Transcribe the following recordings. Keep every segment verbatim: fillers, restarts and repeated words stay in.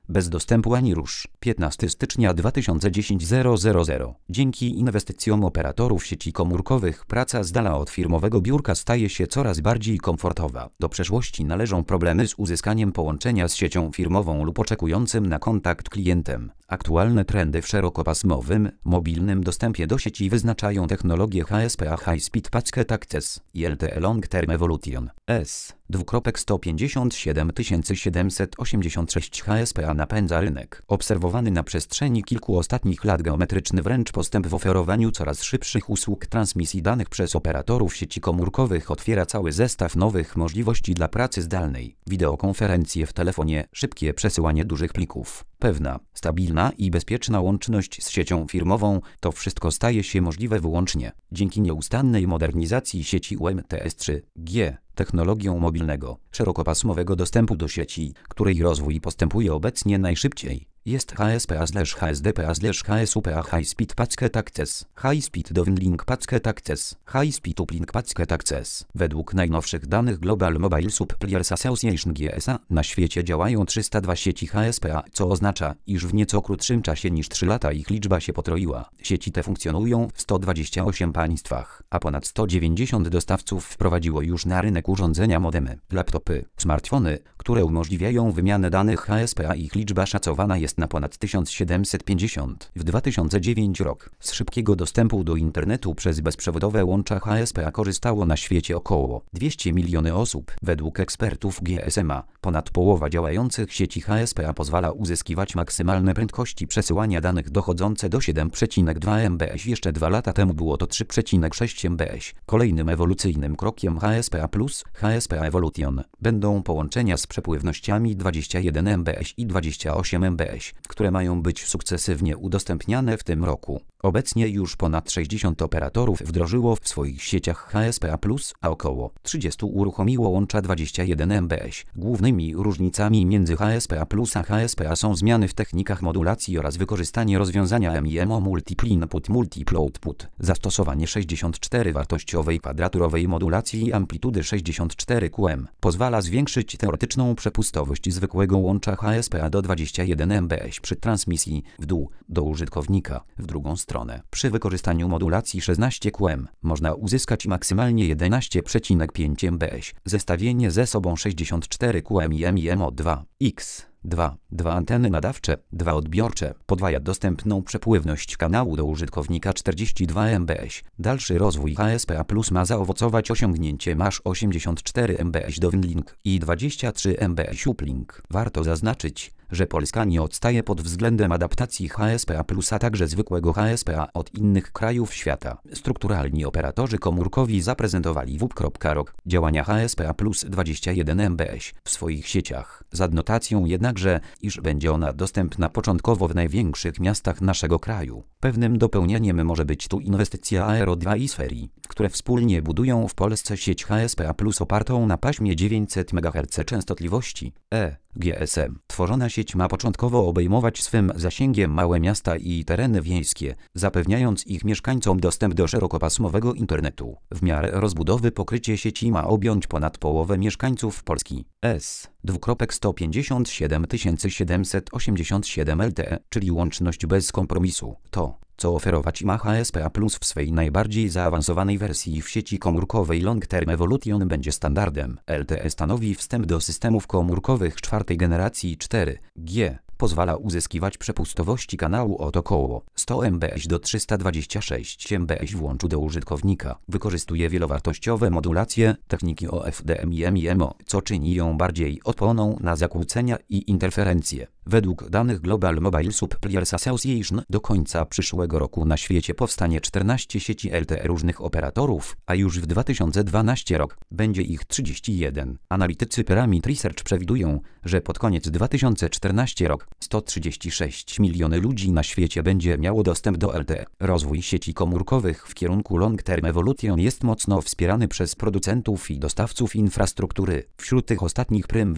bez dostępu ani rusz. piętnastego stycznia dwa tysiące dziesiątego. Dzięki inwestycjom operatorów sieci komórkowych praca z dala od firmowego biurka staje się coraz bardziej komfortowa. Do przeszłości należą problemy z uzyskaniem połączenia z siecią firmową lub oczekującym na kontakt klientem. Aktualne trendy w szerokopasmowym, mobilnym dostępie do sieci wyznaczają technologie H S P A High Speed Packet Access i L T E Long Term Evolution. S. sto pięćdziesiąt siedem tysięcy siedemset osiemdziesiąt sześć H S P A napędza rynek. Obserwowany na przestrzeni kilku ostatnich lat geometryczny wręcz postęp w oferowaniu coraz szybszych usług transmisji danych przez operatorów sieci komórkowych otwiera cały zestaw nowych możliwości dla pracy zdalnej. Wideokonferencje w telefonie, szybkie przesyłanie dużych plików, pewna, stabilna i bezpieczna łączność z siecią firmową – to wszystko staje się możliwe wyłącznie dzięki nieustannej modernizacji sieci U M T S trzy G. Technologią mobilnego, szerokopasmowego dostępu do sieci, której rozwój postępuje obecnie najszybciej, jest H S P A H S D P A H S U P A High Speed Packet Access, High Speed Downlink Packet Access, High Speed Uplink Packet Access. Według najnowszych danych Global Mobile Suppliers Association G S A na świecie działają trzysta dwa sieci H S P A, co oznacza, iż w nieco krótszym czasie niż trzy lata ich liczba się potroiła. Sieci te funkcjonują w sto dwudziestu ośmiu państwach, a ponad sto dziewięćdziesiąt dostawców wprowadziło już na rynek urządzenia modemy, laptopy, smartfony, które umożliwiają wymianę danych H S P A. Ich liczba szacowana jest na ponad tysiąc siedemset pięćdziesiąt. W dwa tysiące dziewiątym rok z szybkiego dostępu do internetu przez bezprzewodowe łącza H S P A korzystało na świecie około dwieście milionów osób. Według ekspertów G S M A ponad połowa działających sieci H S P A pozwala uzyskiwać maksymalne prędkości przesyłania danych dochodzące do siedem przecinek dwa megabitów. Jeszcze dwa lata temu było to trzy przecinek sześć megabitów. Kolejnym ewolucyjnym krokiem H S P A plus, H S P A Evolution będą połączenia z przepływnościami dwadzieścia jeden megabitów i dwadzieścia osiem megabitów, które mają być sukcesywnie udostępniane w tym roku. Obecnie już ponad sześćdziesiąt operatorów wdrożyło w swoich sieciach H S P A plus, a około trzydziestu uruchomiło łącza dwadzieścia jeden megabitów. Głównymi różnicami między H S P A plus a H S P A są zmiany w technikach modulacji oraz wykorzystanie rozwiązania MIMO Multiple Input Multiple Output, zastosowanie sześćdziesiąt cztery wartościowej kwadraturowej modulacji i amplitudy sześćdziesiąt cztery Q M pozwala zwiększyć teoretyczną przepustowość zwykłego łącza H S P A do dwudziestu jeden megabitów przy transmisji w dół do użytkownika. W drugą stronę, przy wykorzystaniu modulacji szesnaście Q M można uzyskać maksymalnie jedenaście przecinek pięć megabitów. Zestawienie ze sobą sześćdziesiąt cztery Q M i MIMO dwa X dwa, dwa anteny nadawcze, dwa odbiorcze, podwaja dostępną przepływność kanału do użytkownika czterdzieści dwa megabitów. Dalszy rozwój H S P A plus ma zaowocować osiągnięciem aż osiemdziesiąt cztery megabitów downlink i dwadzieścia trzy megabitów uplink. Warto zaznaczyć, że Polska nie odstaje pod względem adaptacji H S P A plus, a także zwykłego H S P A od innych krajów świata. Strukturalni operatorzy komórkowi zaprezentowali w U P kropka R O K działania H S P A plus dwadzieścia jeden megabitów w swoich sieciach, z adnotacją jednakże, iż będzie ona dostępna początkowo w największych miastach naszego kraju. Pewnym dopełnieniem może być tu inwestycja Aero dwa i Sferi, które wspólnie budują w Polsce sieć H S P A plus opartą na paśmie dziewięćset megaherców częstotliwości E G S M. Tworzona sieć ma początkowo obejmować swym zasięgiem małe miasta i tereny wiejskie, zapewniając ich mieszkańcom dostęp do szerokopasmowego internetu. W miarę rozbudowy pokrycie sieci ma objąć ponad połowę mieszkańców Polski. S. sto pięćdziesiąt siedem tysięcy siedemset osiemdziesiąt siedem L T E, czyli łączność bez kompromisu. To, co oferować ma H S P A plus w swej najbardziej zaawansowanej wersji w sieci komórkowej Long Term Evolution będzie standardem. L T E stanowi wstęp do systemów komórkowych czwartej generacji cztery G. Pozwala uzyskiwać przepustowości kanału od około sto megabitów do trzysta dwadzieścia sześć megabitów w łączu do użytkownika. Wykorzystuje wielowartościowe modulacje, techniki O F D M i MIMO, co czyni ją bardziej odporną na zakłócenia i interferencje. Według danych Global Mobile Suppliers Association do końca przyszłego roku na świecie powstanie czternaście sieci L T E różnych operatorów, a już w dwa tysiące dwunastym rok będzie ich trzydzieści jeden. Analitycy Pyramid Research przewidują, że pod koniec dwa tysiące czternastego roku sto trzydzieści sześć milionów ludzi na świecie będzie miało dostęp do L T E. Rozwój sieci komórkowych w kierunku Long Term Evolution jest mocno wspierany przez producentów i dostawców infrastruktury. Wśród tych ostatnich prym wiodą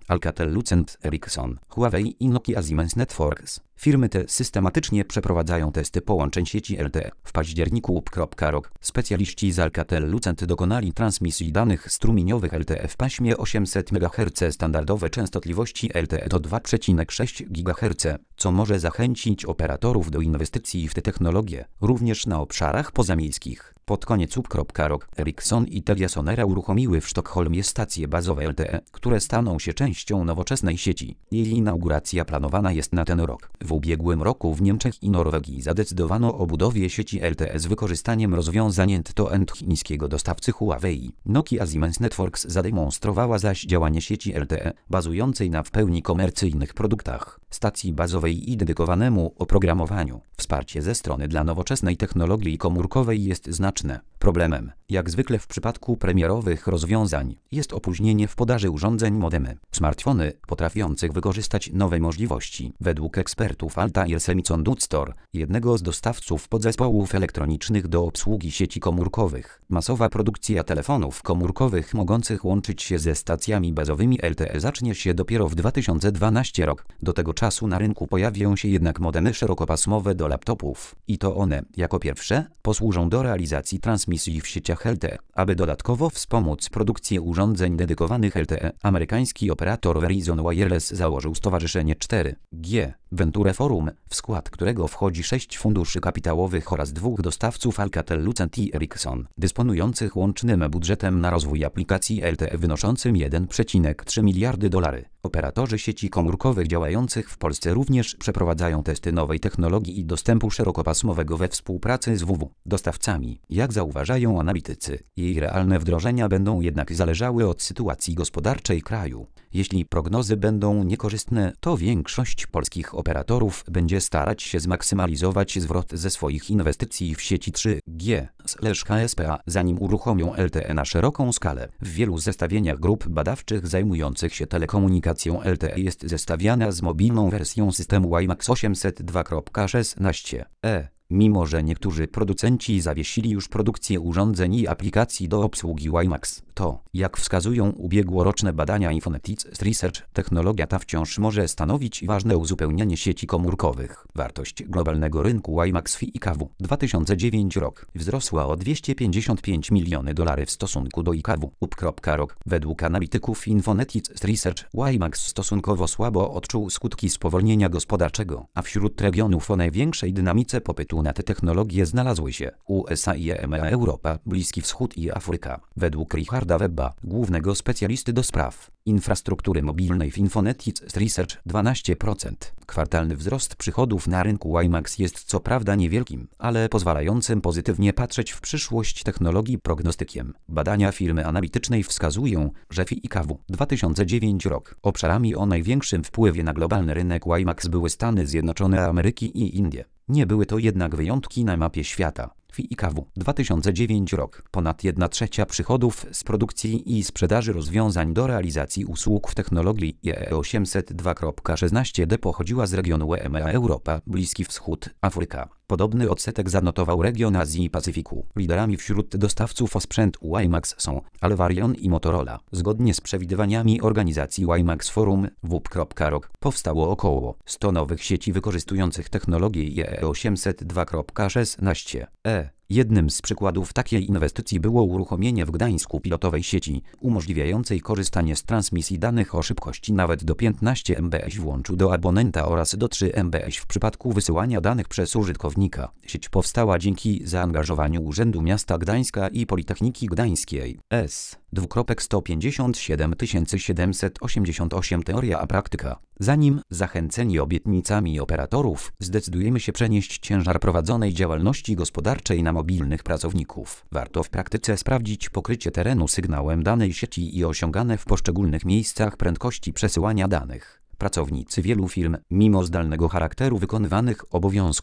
Alcatel-Lucent, Ericsson, Huawei i Nokia Siemens Networks. Firmy te systematycznie przeprowadzają testy połączeń sieci L T E. W październiku U P kropka R O K specjaliści z Alcatel-Lucent dokonali transmisji danych strumieniowych L T E w paśmie osiemset megaherców. Standardowe częstotliwości L T E to dwa przecinek sześć gigaherca, co może zachęcić operatorów do inwestycji w te technologie, również na obszarach pozamiejskich. Pod koniec U P kropka R O K Ericsson i TeliaSonera uruchomiły w Sztokholmie stacje bazowe L T E, które staną się częścią nowoczesnej sieci. Jej inauguracja planowana jest na ten rok. W ubiegłym roku w Niemczech i Norwegii zadecydowano o budowie sieci L T E z wykorzystaniem rozwiązań end-to-end chińskiego dostawcy Huawei. Nokia Siemens Networks zademonstrowała zaś działanie sieci L T E, bazującej na w pełni komercyjnych produktach, stacji bazowej i dedykowanemu oprogramowaniu. Wsparcie ze strony dla nowoczesnej technologii komórkowej jest znaczne. Problemem, jak zwykle w przypadku premierowych rozwiązań, jest opóźnienie w podaży urządzeń modemy. Smartfony potrafiących wykorzystać nowe możliwości. Według ekspertów Altair Semiconductor, jednego z dostawców podzespołów elektronicznych do obsługi sieci komórkowych, masowa produkcja telefonów komórkowych mogących łączyć się ze stacjami bazowymi L T E zacznie się dopiero w dwa tysiące dwunastym roku. Do tego czasu na rynku pojawią się jednak modemy szerokopasmowe do laptopów i to one, jako pierwsze, posłużą do realizacji transmisji w sieciach L T E. Aby dodatkowo wspomóc produkcję urządzeń dedykowanych L T E, amerykański operator Verizon Wireless założył stowarzyszenie cztery G Venture Forum, w skład którego wchodzi sześć funduszy kapitałowych oraz dwóch dostawców Alcatel-Lucent i Ericsson, dysponujących łącznym budżetem na rozwój aplikacji L T E wynoszącym jeden przecinek trzy miliardy dolarów. Operatorzy sieci komórkowych działających w Polsce również przeprowadzają testy nowej technologii i dostępu szerokopasmowego we współpracy z W W dostawcami. Jak zauważają analitycy, jej realne wdrożenia będą jednak zależały od sytuacji gospodarczej kraju. Jeśli prognozy będą niekorzystne, to większość polskich operatorów będzie starać się zmaksymalizować zwrot ze swoich inwestycji w sieci trzy G K S P A, zanim uruchomią L T E na szeroką skalę. W wielu zestawieniach grup badawczych zajmujących się telekomunikacją L T E jest zestawiana z mobilną wersją systemu WiMAX osiemset dwa kropka szesnaście e. Mimo że niektórzy producenci zawiesili już produkcję urządzeń i aplikacji do obsługi WiMAX, to, jak wskazują ubiegłoroczne badania Infonetics Research, technologia ta wciąż może stanowić ważne uzupełnienie sieci komórkowych. Wartość globalnego rynku WiMAX w I K W dwa tysiące dziewiąty rok wzrosła o dwieście pięćdziesiąt pięć milionów dolarów w stosunku do I K W U P kropka R O K. Według analityków Infonetics Research WiMAX stosunkowo słabo odczuł skutki spowolnienia gospodarczego, a wśród regionów o największej dynamice popytu na te technologie znalazły się U S A i E M E A, Europa, Bliski Wschód i Afryka. Według Richarda Webba, głównego specjalisty do spraw infrastruktury mobilnej w Infonetics Research, dwanaście procent. Kwartalny wzrost przychodów na rynku WiMAX jest co prawda niewielkim, ale pozwalającym pozytywnie patrzeć w przyszłość technologii prognostykiem. Badania firmy analitycznej wskazują, że w I K W dwa tysiące dziewiąty rok obszarami o największym wpływie na globalny rynek WiMAX były Stany Zjednoczone Ameryki i Indie. Nie były to jednak wyjątki na mapie świata. W I K W dwa tysiące dziewiąty rok ponad jedna trzecia przychodów z produkcji i sprzedaży rozwiązań do realizacji usług w technologii E E osiemset dwa kropka szesnaście D pochodziła z regionu E M E A, Europa, Bliski Wschód, Afryka. Podobny odsetek zanotował region Azji i Pacyfiku. Liderami wśród dostawców osprzętu WiMAX są Alvarion i Motorola. Zgodnie z przewidywaniami organizacji WiMAX Forum W P kropka R O K powstało około sto nowych sieci wykorzystujących technologię E E osiemset dwa kropka szesnaście e. Jednym z przykładów takiej inwestycji było uruchomienie w Gdańsku pilotowej sieci, umożliwiającej korzystanie z transmisji danych o szybkości nawet do piętnaście megabitów w łączu do abonenta oraz do trzy megabitów w przypadku wysyłania danych przez użytkownika. Sieć powstała dzięki zaangażowaniu Urzędu Miasta Gdańska i Politechniki Gdańskiej. S. sto pięćdziesiąt siedem tysięcy siedemset osiemdziesiąt osiem Teoria a praktyka. Zanim, zachęceni obietnicami operatorów, zdecydujemy się przenieść ciężar prowadzonej działalności gospodarczej na mobilnych pracowników, warto w praktyce sprawdzić pokrycie terenu sygnałem danej sieci i osiągane w poszczególnych miejscach prędkości przesyłania danych. Pracownicy wielu firm, mimo zdalnego charakteru wykonywanych obowiązków,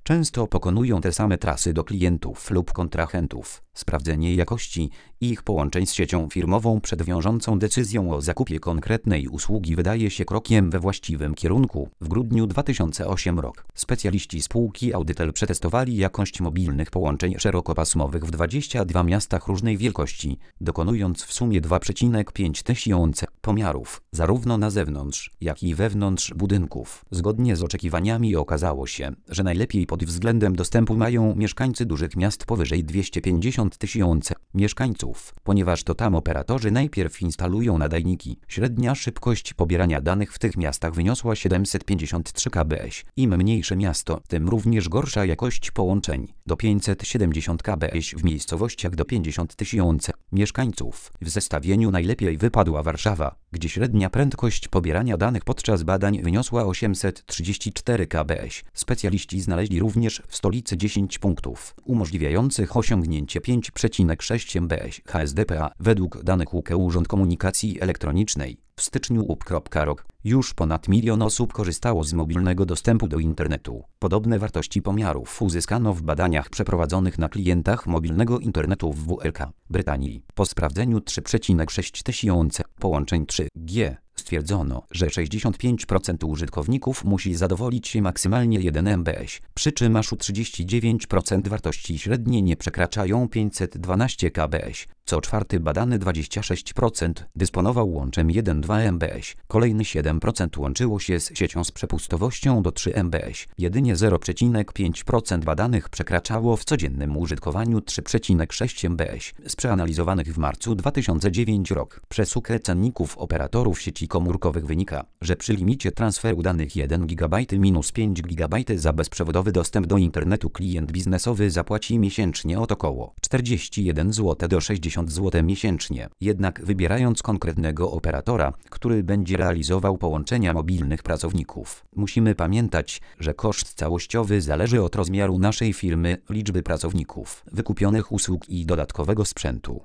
Często pokonują te same trasy do klientów lub kontrahentów. Sprawdzenie jakości ich połączeń z siecią firmową przed wiążącą decyzją o zakupie konkretnej usługi wydaje się krokiem we właściwym kierunku. W grudniu dwa tysiące ósmego roku specjaliści spółki Audytel przetestowali jakość mobilnych połączeń szerokopasmowych w dwudziestu dwóch miastach różnej wielkości, dokonując w sumie dwa przecinek pięć tysiąca pomiarów, zarówno na zewnątrz, jak i wewnątrz budynków. Zgodnie z oczekiwaniami okazało się, że najlepiej pod względem dostępu mają mieszkańcy dużych miast powyżej dwieście pięćdziesiąt tysięcy mieszkańców, ponieważ to tam operatorzy najpierw instalują nadajniki. Średnia szybkość pobierania danych w tych miastach wyniosła siedemset pięćdziesiąt trzy kilobitów. Im mniejsze miasto, tym również gorsza jakość połączeń, do pięćset siedemdziesiąt kilobitów w miejscowościach do pięćdziesiąt tysięcy mieszkańców. W zestawieniu najlepiej wypadła Warszawa, gdzie średnia prędkość pobierania danych podczas badań wyniosła osiemset trzydzieści cztery kilobitów. Specjaliści znaleźli również w stolicy dziesięć punktów umożliwiających osiągnięcie pięć przecinek sześć megabitów H S D P A według danych U K Urząd Komunikacji Elektronicznej. W styczniu U P kropka R O K już ponad milion osób korzystało z mobilnego dostępu do internetu. Podobne wartości pomiarów uzyskano w badaniach przeprowadzonych na klientach mobilnego internetu w W L K Brytanii. Po sprawdzeniu trzy przecinek sześć tysiąca połączeń trzy G stwierdzono, że sześćdziesiąt pięć procent użytkowników musi zadowolić się maksymalnie jeden megabit, przy czym aż trzydzieści dziewięć procent wartości średnie nie przekraczają pięćset dwanaście kilobitów. Co czwarty badany dwadzieścia sześć procent dysponował łączem jeden do dwóch megabitów, kolejny siedem procent łączyło się z siecią z przepustowością do trzech megabitów. Jedynie zero przecinek pięć procent badanych przekraczało w codziennym użytkowaniu trzy przecinek sześć megabitów. Z przeanalizowanych w marcu dwa tysiące dziewiątego roku przesłuch cenników operatorów sieci komórkowych wynika, że przy limicie transferu danych jeden gigabajt minus pięć gigabajtów za bezprzewodowy dostęp do internetu klient biznesowy zapłaci miesięcznie od około czterdzieści jeden złotych do sześćdziesiąt złotych miesięcznie. Jednak wybierając konkretnego operatora, który będzie realizował połączenia mobilnych pracowników, musimy pamiętać, że koszt całościowy zależy od rozmiaru naszej firmy, liczby pracowników, wykupionych usług i dodatkowego sprzętu.